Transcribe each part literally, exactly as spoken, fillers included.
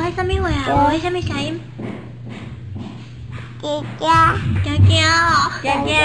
迄什么话啊？哦，迄什么声音？ 姐姐， 惊惊哦， 惊惊，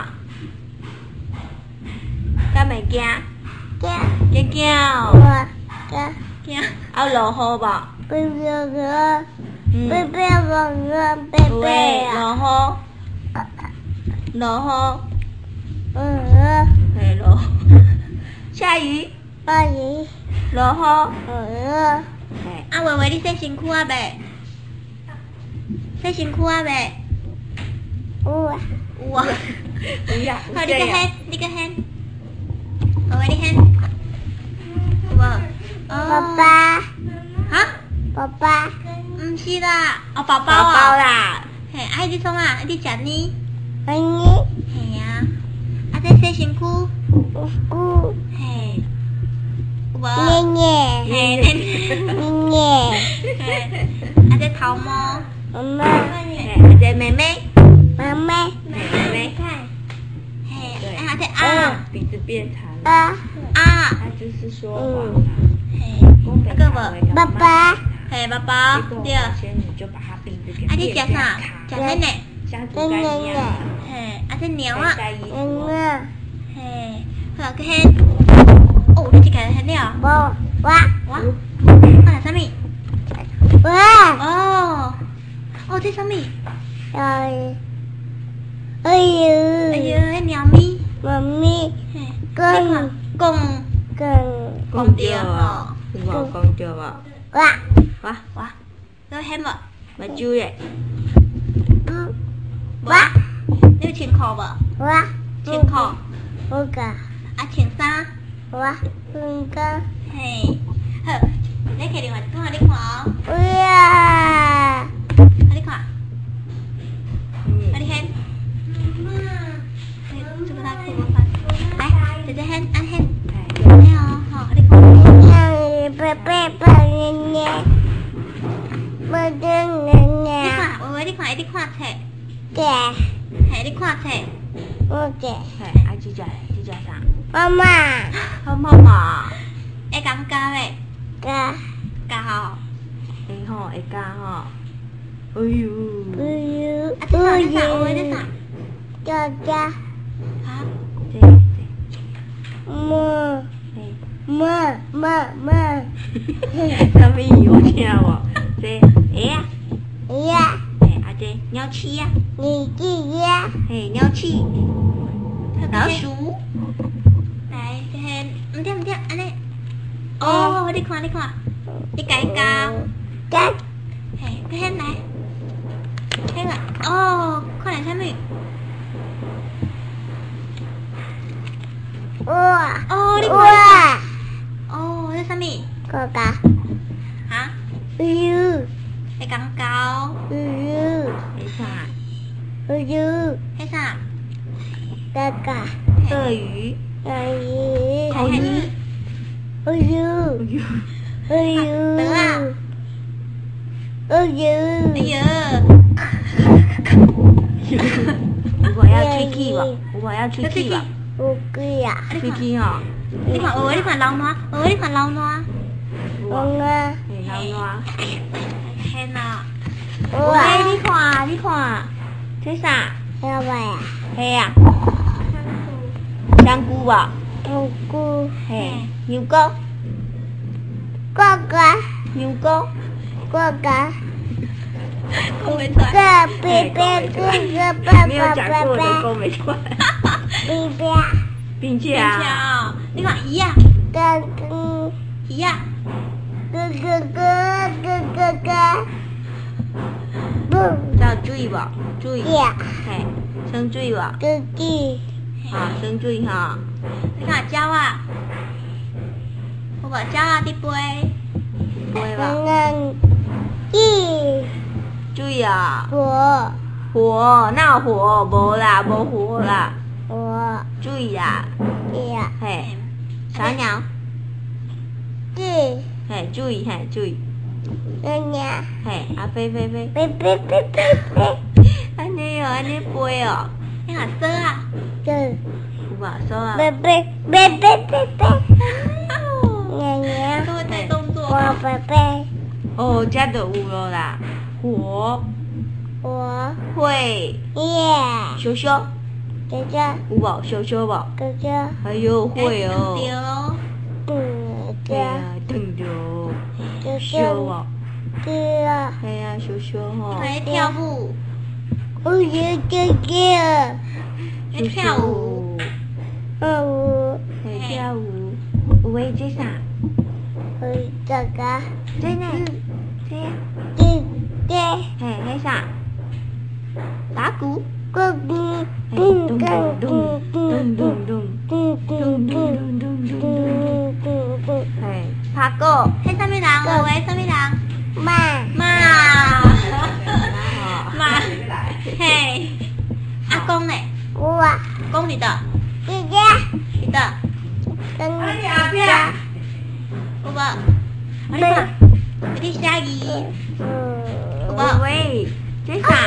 敢袂惊？ 姐， 惊惊哦， 我的惊。 啊落雨无？ 贝贝哥， 嗯， 贝贝哥哥，贝有贝诶， 啊， 落雨，落嗯， 雨，嘿落，下雨， 阿姨， 落雨， 嗯， 嘿， 啊，维维，你洗身躯啊未？洗身躯啊未？ 我， 有啊。 有呀， 好，你有呀， 个hand，你个hand。维维，你 hand。有无？ 爸爸， 哈？ 爸爸， 毋是啦，哦，宝宝宝啊。 宝啦， 嘿，啊，你创啊？你食呢？ 阿姨， 嘿啊。啊，这洗身躯。 姑， 嘿。有无？ 奶奶， 嘿， 奶奶， 嘿。啊，这头毛。 妈妈， 嘿，啊这妹妹， 妈妈， 妹妹， 嘿， 对啊，这啊鼻子变长了， 啊， 啊。 他就是说谎啊， 嘿， 讲北啊个话无？ 爸爸， 嘿，宝宝， 结果对。 发现你就把他鼻子给啊，你变食啥？食长奶奶。 像竹竿一样， 嘿，啊，这鸟啊。 在衣妈服， 妈， 嘿，好，个hen。哦，你一个hen了。 我，我， 哇，啊，啥物？ 我， 哦，哦，这啥物？ 哎，哎哎呦， 呦，迄鸟咪。 妈咪， 嘿， 公你看公公， 公对吼。 有无讲对无？ 我， 哇， 哇，有hen无？ 目睭耶， 嗯， 无。你有穿裤无？ 我， 穿裤。 我个， 啊，穿衫。 我，我个， 嘿，好，你摕另外一看，你看哦。 我呀， 啊，你看，啊， 嗯， 你hen。嘿，这个来看我看。来，姐姐hen，啊hen。嘿哦，好，你看。 让贝贝抱奶奶，我的奶你奶， 看，维维，你看，你看册。 对， 嘿，你看册。 我的， 嘿，啊这只这只啥？ 妈妈， 好妈妈， 会讲教未？ 个， 教吼。 会吼会教吼，哎呦， 不有， 啊，这啥？ 不这啥？维维，这有， 啥？ 叫叫， 哈？ 这这， 妈， 嘿， 妈，妈，妈， 什么语我听无？这会啊， 呀， 嘿，啊这鸟鼠啊， 你记呀， 嘿鸟鼠，老鼠， 来，这hen，唔对唔对，安尼。哦，你看，你看，你家教。 干， 嘿，这hen来。嘿啦，哦，看来啥物？ 我， 哦，你看。 我， 哦，这啥物？ 哥哥， 哈？ 不有， 会讲教。 不有， 会啥？ 不有， 迄啥？ 哥哥， 鳄鱼， 阿姨， 口鱼， 不有，不有， 得啊。 不有， 哎呦， 有无要喙齿无？有无要喙齿无？ 不贵呀， 喙齿吼， 你看，维维，你看老暖，维维，你看老暖。 有我无？ 啊， 嘿，老卵。 hen啊。 我喂，你看，你看，这啥？ 要不呀？ 嘿啊，香菇无？ 不贵， 嘿，牛角， 哥哥， 牛角， 哥哥， 讲袂出来。 哥，贝贝，哥哥，爸没有爸，爸讲过的爸， 讲不出来。 贝贝， 并且并且啊， 哦，你看鱼啊， 哥哥， 鱼啊。 哥哥哥，哥哥哥，不， 要注意无？注意， 呀， 嘿，生水无？ 哥哥， 哈，生水哈， 你看鸟啊，有无鸟啊？伫飞。 会无？ 刚刚一注意啊， 我火，哪有火？无啦，无火啦， 我注意啦， 呀， 嘿，小鸟， 一嘿，注意，嘿，注意， 人家， 嘿，啊飞飞飞， 贝贝贝贝贝， 安尼哦，安尼飞哦， 你看蛇啊。 就有无？手啊， 贝贝贝贝贝贝， 哦。 娘娘， 都会带动作。 我贝贝， 哦，这就有了啦。火我会耶， 小小哥哥有无？小小无？ 哥哥， 还有会哦。 嗯，哥对啊，疼着。 哥小哦。 哥， 系啊，小小吼。 会跳舞， 我有哥哥， 会跳舞， 我会跳舞。有诶，这啥？ 我哥哥， 这呢？这呀。 哥哥， 嘿，迄啥？打鼓。 哥哥， 嘿， 咚咚咚咚咚咚咚咚咚咚咚咚咚咚咚咚咚。 咚咚咚， 嘿，拍鼓。 迄什么人？话话什么人？ 妈， 妈，妈，嘿，阿公呢？ 我公你的， 哥哥， 你的， 跟哥有无？你看，有啲虾鱼，有嗯， 无？ 喂，这啥？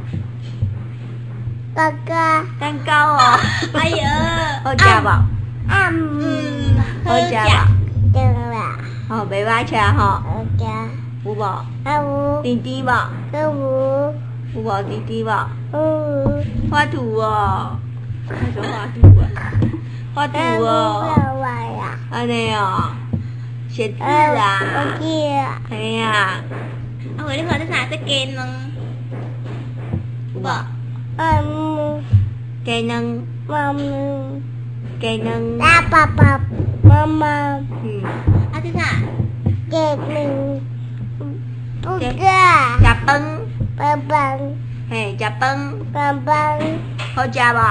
哥哥， 蛋糕哦。 哎呀， 好食无？ 啊， 嗯， 好食食。 无？ 对了， 吼，袂歹吃吼。 好的， 有无？ 啊我， 甜甜无？ 跟我， 有无甜甜无？ 嗯， 画图哦。那种画图啊。画图啊我哦。 要玩呀， 安尼哦。写字啊， 啊。 我记， 系啊。 啊，话你看你啥只鸡卵？有无？ 嗯， 鸡卵， 妈妈， 鸡卵。 大爸爸，妈妈， 嗯。 啊，这啥？ 给你，不哥， 食饭。 爸爸， 嘿，食饭。 爸爸， 好食无？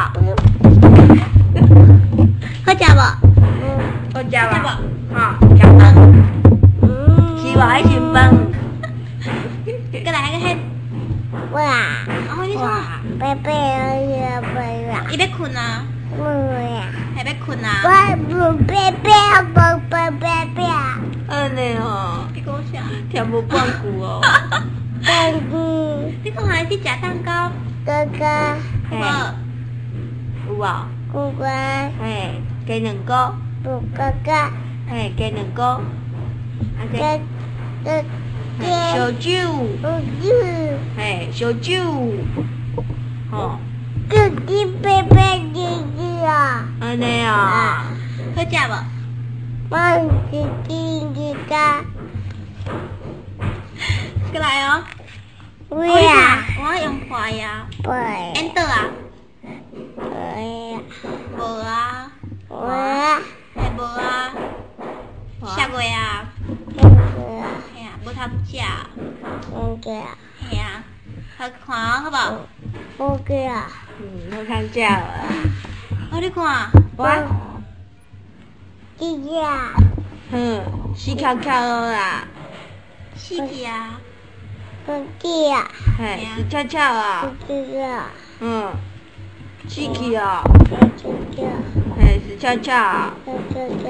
好食无？ 嗯， 好食无？ 好吼，食饭。 嗯， 是无？还是饭？ 过来个迄， 哇， 哦，你看， 贝贝要贝呀， 伊要困啊， 我呀， 还要困啊？ 我不贝贝，我贝贝贝， 安尼吼， 你讲啥？ 听无半句哦。 蛋糕， 你看还是食蛋糕？ 哥哥， 嘿， 无？ 有无？ 姑姑， 嘿，鸡两个。 不哥哥， 嘿，鸡两个。啊哥这哥哥， 烧酒。 不是， 嘿，烧酒。吼， 哥哥贝贝姐姐啊， 安尼哦。 好食无？ 我是弟弟哥， 过来哦。 我呀， 我用画呀。 贝， Enter 啊？ 我呀， 无啊， 我呀， 系无啊。下个啊， 哥哥， 系啊，无通食。 哥哥， 系啊，好看哦，好不好？ 哥哥， 嗯，好看食啊。 好你看， 我， 弟弟啊， 嗯，死翘翘啦。 死去啊！ 哥弟啊， 嘿，死翘翘啊。 哥哥， 嗯，死去哦。 哥哥， 嘿，死翘翘。 哥哥，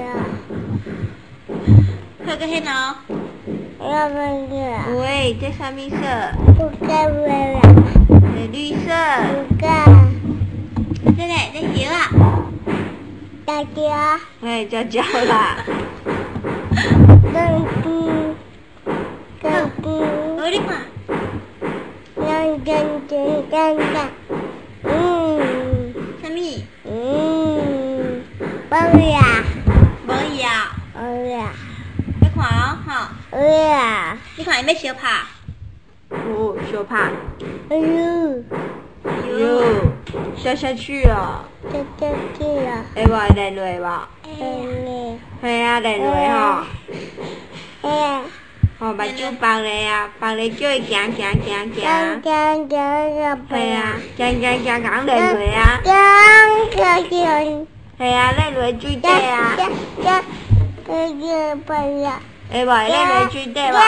好个迄喏， 要不哥， 喂，这啥物色？ 不该为了， 嘿，绿色。 不该， 这个这药啊， 大家， 嘿，叫叫啦。 哥哥，哥哥。 好你看， 认真真真的，嗯什么？ 嗯，宝呀， 无药， 宝呀， 你看哦，吼， 宝呀， 你看伊要小拍， 哦，小拍。 哎呦， 哟，下下去哦。 这这这呀， 会无会连落无？ 嗯， 系啊，连落吼。 哎， 吼，目睭放咧啊，放咧叫伊行行行刚行。 刚刚个宝系啊呀，， 行行行，讲连落啊。 刚刚刚， 系啊，连落水底啊。 刚刚刚个宝呀， 会无会连落水底无？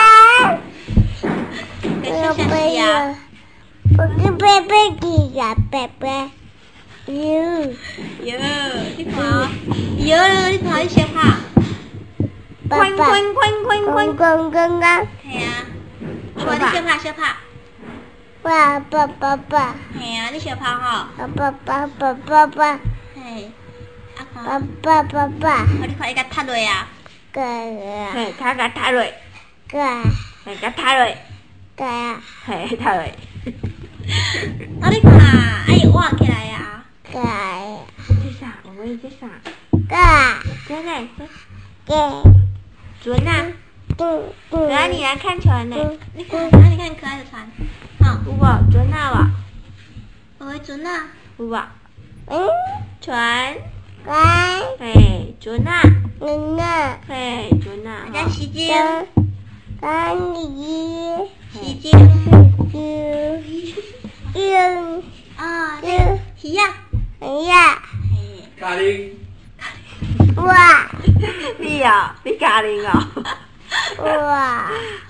要小小气啊， 我跟贝贝比呀，贝贝，哟。 药，你看哦，药，你看伊小拍， 滚滚滚滚滚。 滚滚滚， 系啊，无你小拍小拍， 爸爸爸爸， 系啊，你小拍吼， 爸爸爸爸爸， 嘿，啊爸看， 爸爸爸， 好你看伊甲塌落啊， 哥嘿，脚甲塌落。 哥嘿，甲塌落， 对啊， 嘿，塌落。 啊，你看，哎呦，挖起来呀！ 对啊， 这啥？我问这啥？ 对啊， 真的？ 对， 船呐？ 对对。 来，你来看船呢。 你看，那你看可爱的船，好， 有无？船啊我会船啊， 无？有无？ 嗯， 船。 来， 嘿，船啊。 奶奶， 嘿，船啊。 在洗晶， 跟跟你洗晶， 去用啊，对，鱼呀， 呀， 嘿， 咖喱， 哇你啊，你家人哦。 哇，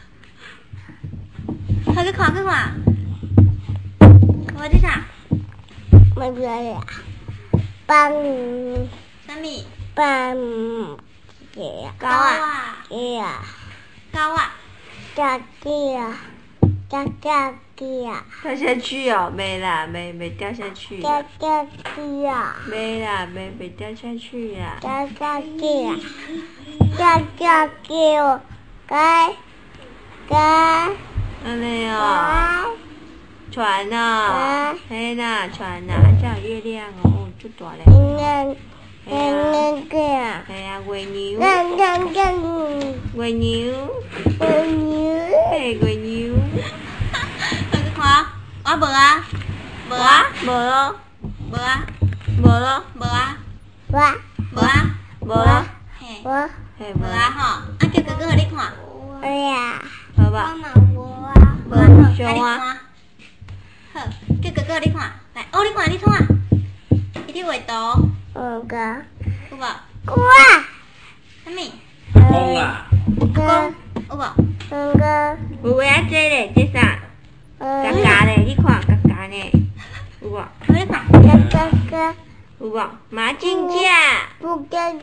快去看，去看，我这啥？ 没别的，帮什么？ 帮姐高啊， 啊， 姐啊， 高啊， 大姐啊，大大姐啊， 掉下去哦，没啦，没没掉下去大啦， 大姐啊， 没啦，没没掉下去啦。 大大姐啊，大大姐哦，该该安尼哦， 该。 船哦啊， 嘿啦，船呐，这有月亮哦，哦，足大嘞。 那嘿啊， 那个啊， 嘿啊，月牛， 那那那月牛， 我牛， 嘿，月牛。 快去看，我无啊，无无啊， 无咯， 无啊， 无咯， 无啊， 我无啊， 无咯， 嘿， 我嘿， 无啊吼，啊叫哥哥互你看， 哎呀， 好吧， 我啊， 无啊吼， 熊啊啊你看，好，叫哥哥互你看，来，哦你看你创啊，伊伫画图， 那个有无？ 我啥物？ 公啦， 个有无？ 那个有话啊这咧，这啥？嘎呃嘎咧，你看嘎嘎呢？有无？ 互你看， 那个个有无？马金甲。 不跟